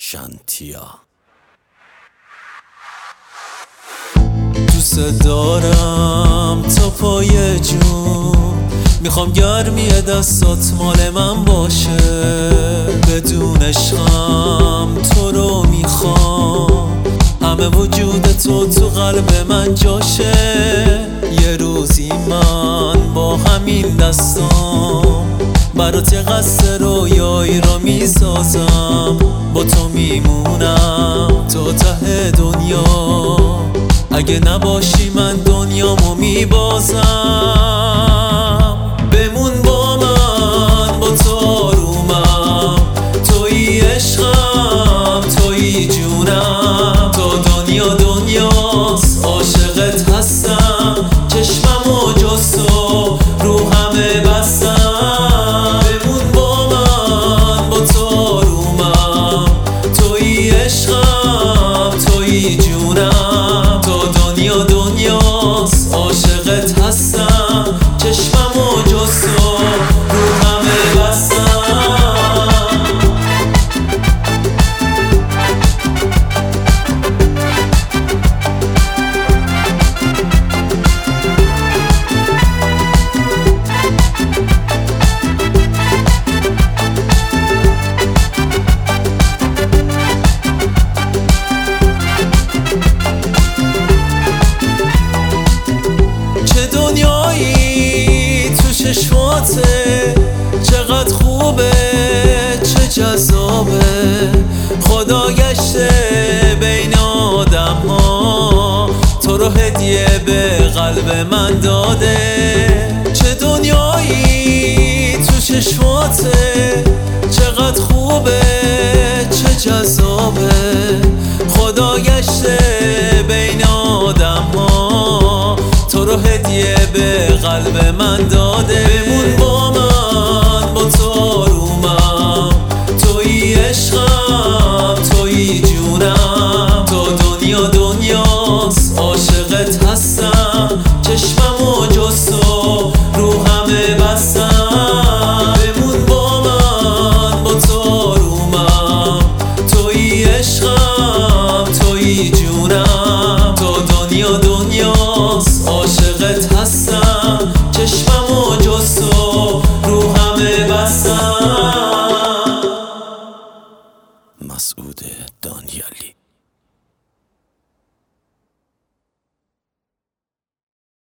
شانتیا. دوست دارم تا پای جون، میخوام گرمی دستات مال من باشه. بدون عشقم تو رو میخوام، همه وجود تو قلب من جاشه. یه روزی من با همین دستام برات قصد رویایی را میسازم. با تو میمونم تا ته دنیا، اگه نباشی من دنیامو میبازم. بمون با من، با تو آرومم، تویی عشقم، تویی جونم. تا دنیا دنیاست عاشقت هستم، چشممو جز تو رو همه بستم. بمون با من، با تو آرومم، تویی عشقم، تویی جونم. تا دنیا دنیاست عاشقت هستم، چشممو جز تو رو همه بستم. چشماته چقدر خوبه، چه جذابه. خدا گشته بین آدم ها، تو رو هدیه به قلب من داده. چه دنیایی تو چشماته، چقدر خوبه، چه جذابه. خدا گشته بین آدم ها، تو رو هدیه به قلب من داده. بمون با من، با تو آرومم، تویی عشقم، تویی جونم. تا دنیا دنیاست عاشقت هستم، چشممو جز تو رو همه بستم. بمون با من، با تو آرومم، تویی عشقم، تویی جونم. تا دنیا دنیاست عاشقت هستم، چشممو